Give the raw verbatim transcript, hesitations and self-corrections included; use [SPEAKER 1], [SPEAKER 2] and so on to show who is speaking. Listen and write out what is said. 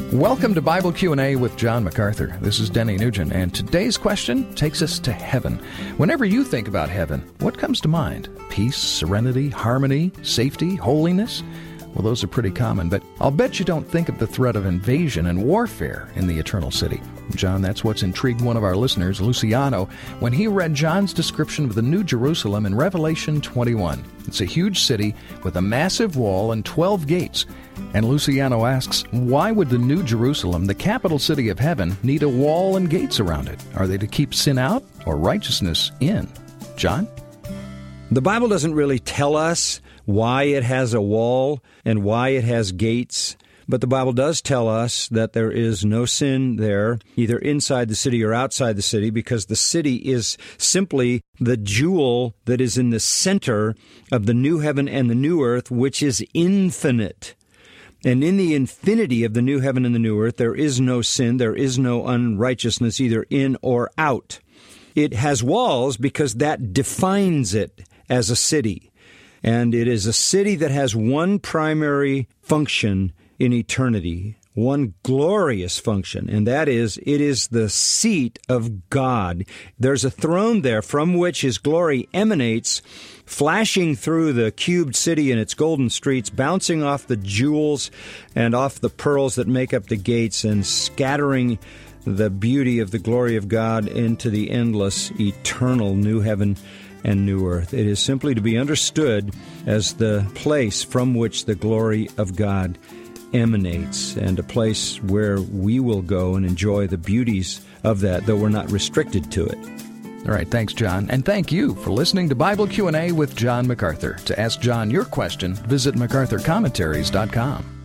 [SPEAKER 1] Welcome to Bible Q and A with John MacArthur. This is Denny Nugent, and today's question takes us to heaven. Whenever you think about heaven, what comes to mind? Peace, serenity, harmony, safety, holiness? Well, those are pretty common, but I'll bet you don't think of the threat of invasion and warfare in the eternal city. John, that's what's intrigued one of our listeners, Luciano, when he read John's description of the New Jerusalem in Revelation twenty-one. It's a huge city with a massive wall and twelve gates. And Luciano asks, why would the New Jerusalem, the capital city of heaven, need a wall and gates around it? Are they to keep sin out or righteousness in? John?
[SPEAKER 2] The Bible doesn't really tell us why it has a wall and why it has gates, but the Bible does tell us that there is no sin there, either inside the city or outside the city, because the city is simply the jewel that is in the center of the new heaven and the new earth, which is infinite. And in the infinity of the new heaven and the new earth, there is no sin, there is no unrighteousness, either in or out. It has walls because that defines it as a city. And it is a city that has one primary function in eternity, one glorious function, and that is, it is the seat of God. There's a throne there from which His glory emanates, flashing through the cubed city and its golden streets, bouncing off the jewels and off the pearls that make up the gates, and scattering the beauty of the glory of God into the endless, eternal new heaven and new earth. It is simply to be understood as the place from which the glory of God emanates, and a place where we will go and enjoy the beauties of that, though we're not restricted to it.
[SPEAKER 1] All right, thanks, John. And thank you for listening to Bible Q and A with John MacArthur. To ask John your question, visit macarthur commentaries dot com.